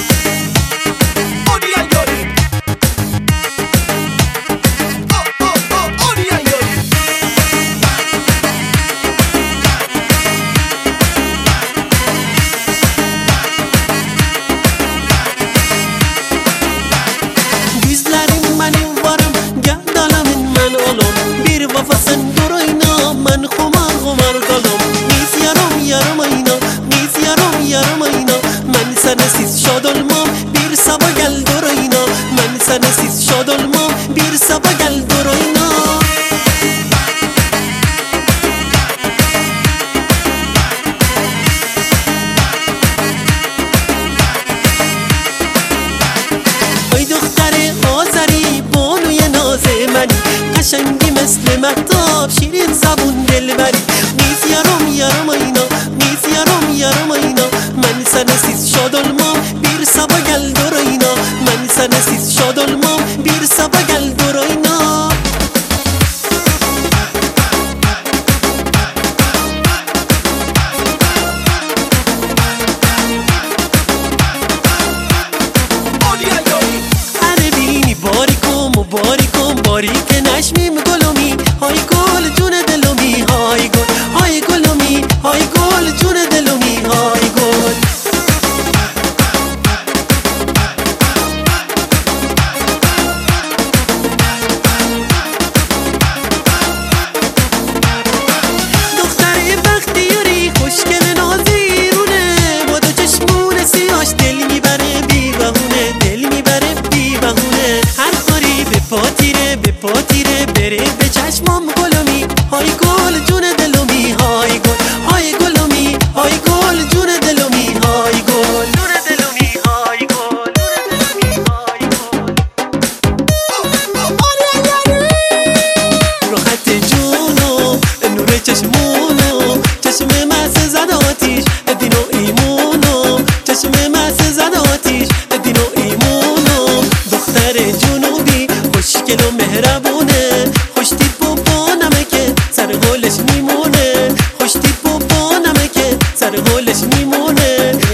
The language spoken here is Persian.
Vafasın durayna men khumar khumar kalım Mis yarım ayna mis yarım ayna Men senesiz şad olmam bir sabah gel durayna Men senesiz şad olmam bir sabah gel durayna Ay دختر آذری بانوی ناز منی قشنگی مثل مهتاب شیرین زبون دلبری میز yarım ayna میز yarım ayna من senesiz şad olmam bir sabah gel durayna Men senesiz şad olmam bir sabah gel durayna باریک نشمیم گلومی های گل جون دلومی های گلومی های گل جون دلومی های گل دختر بختیاری خوشگل نازیرونه با دو چشمون سیاش دل میبره بی بهونه هر کاری به پاتیره بره به چشمام گلومی های گل جون دلومی های گلومی های گل جون دلومی های گل جون دلومی های گل راحت جونو نور چشمونو چشم مست زد آتیش دین و ایمونو چشم مست زد آتیش دین و ایمونو دختر جنوبی خوشگل و مهربونه خوش تیپ و بانمه که سر گلش میمونه خوش تیپ و بانمه که سر گلش میمونه